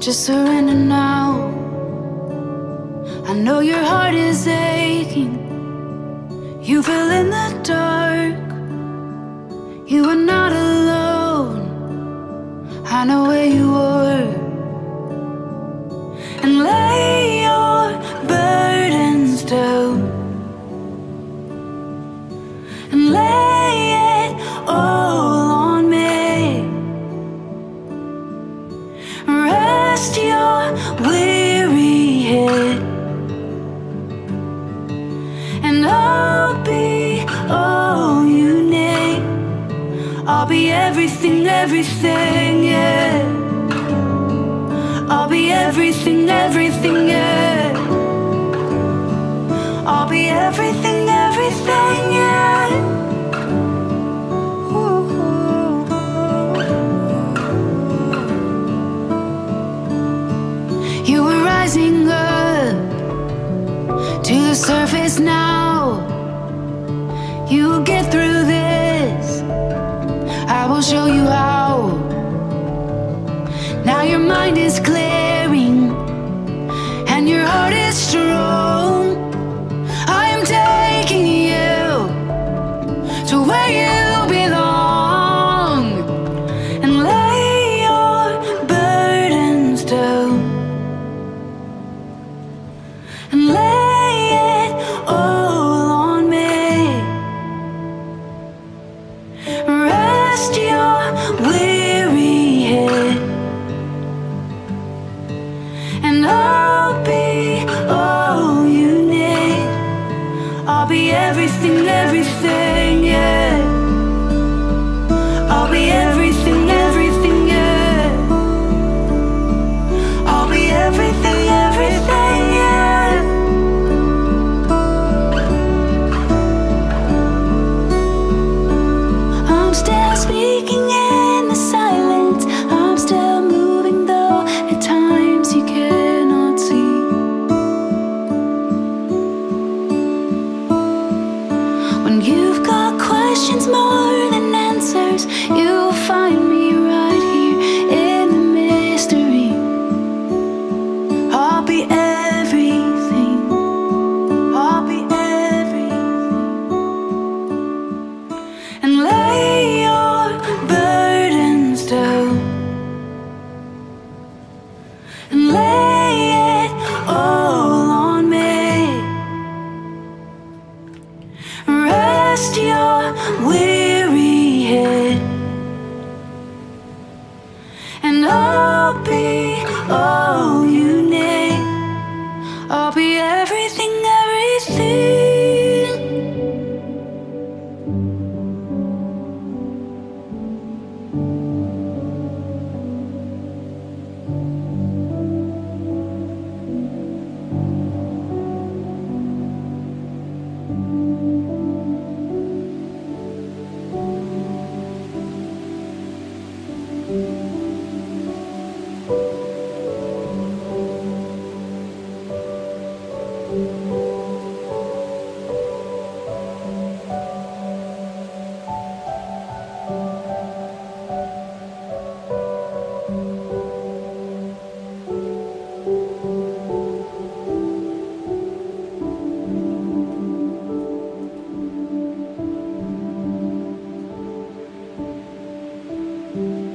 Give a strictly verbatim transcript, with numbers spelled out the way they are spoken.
Just surrender now. I know your heart is aching. You feel in the dark. You are not alone. I know where you are. And lay your burdens down. And lay it all on me. Rest your weary head. And I'll be all you need. I'll be everything, everything, yeah. I'll be everything, everything, yeah. I'll be everything, everything, yeah. Ooh. You were rising up to the surface now. You will get through this. I will show you how. Now your mind is clearing and your heart is strong. I am taking you to where you belong. And lay your burdens down. And lay it all on me. Rest your weary head. And I'll be all you need. I'll be everything, everything, yeah. I'll be everything, everything, yeah. I'll be everything, everything, yeah. I'm still speaking in the silence. I'm still moving though at times you cannot see. When you've got questions more than answers, you'll find me right here in the mystery. I'll be everything. I'll be everything. And lay your burdens down. And lay it all on me. Rest your weary head. And I'll be all you need. I'll be everything, everything. you